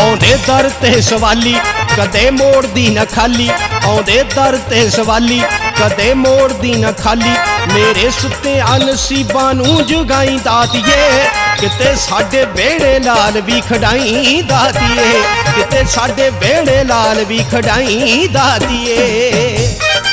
आउंदे दर ते सवाली कदे मोड़दी न खाली, आउंदे दर ते सवाली कदे मोड़दी न खाली। मेरे सुत्ते नसीबां नूं जगाई दातिए, किते साडे बेड़े लाल भी खड़ाई दातिए, किते साडे बेड़े लाल भी खड़ाई दातिए।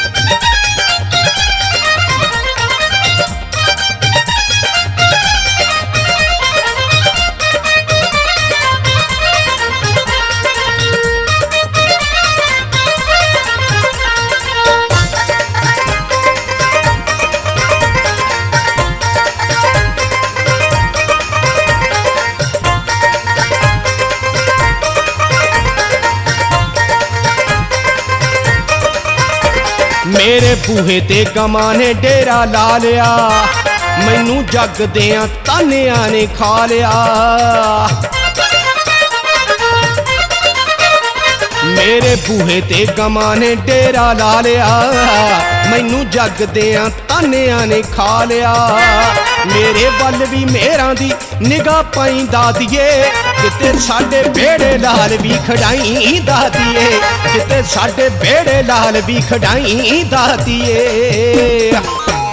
मेरे बूहे ते गमां ने डेरा ला लिया, मैनू जग दियां तानियां ने खा लिया। मेरे बूहे ते गमां ने डेरा ला लिया, मैनू जग दियां तानियां ने खा लिया। मेरे वल भी मेरा दी निगाह पाई दातिए, किते साडे बेड़े लाल भी खड़ाई दातिए, किते साडे बेड़े लाल भी खड़ाई दातिए।